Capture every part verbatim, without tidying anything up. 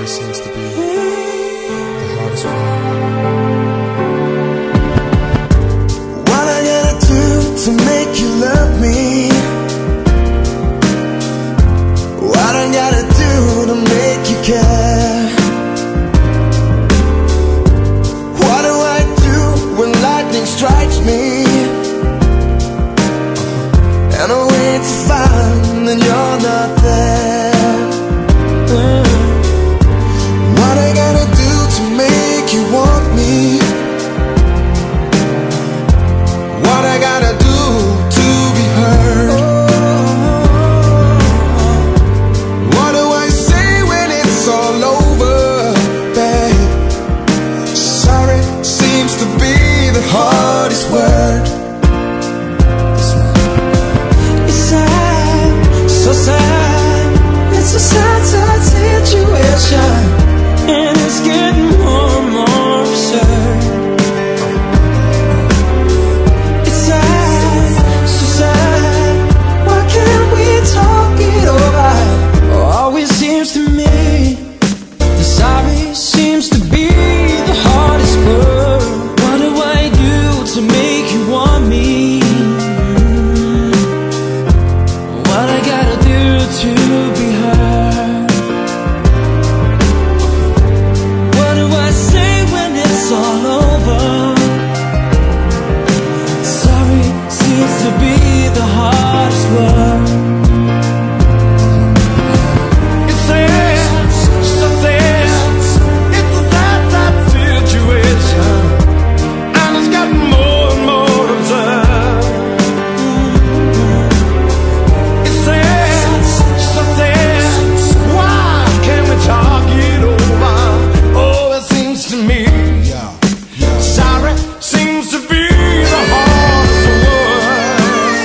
sorry seems to be the hardest word. What I gotta do to make you love me? What I gotta do to make you care? What do I do when lightning strikes me and I wait to find that you're not there? What I gotta do to make you want me? What I gotta do to be heard? What do I say when it's all over, babe? Sorry seems to be the hardest word. It's sad, so sad. It's a sad, sad situation, and it's getting more and more absurd. It's sad, so sad. Why can't we talk it over? Oh, always seems to me the sorry seems to be the hardest word. What do I do to make you want me? What I gotta do to be heard? What do I say when it's all over? Sorry seems to be the hardest word. It's sad, so sad. It's a sad, sad situation, and it's gotten more and more absurd. It's sad, so sad. Why can't we talk it over? Oh, it seems to me sorry seems to be the hardest word.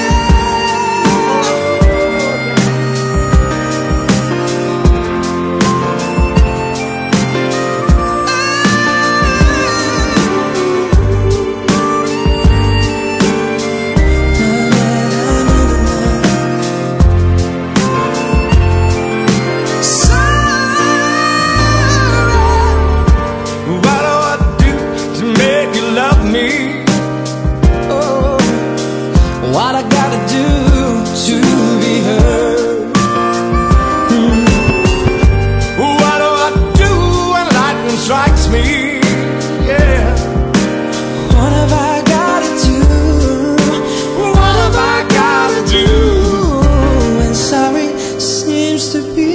What do I do to make you love me? Oh, what I gotta do to be heard? Hmm. What do I do when lightning strikes me? Yeah. What have I gotta do? What have I gotta do? And sorry seems to be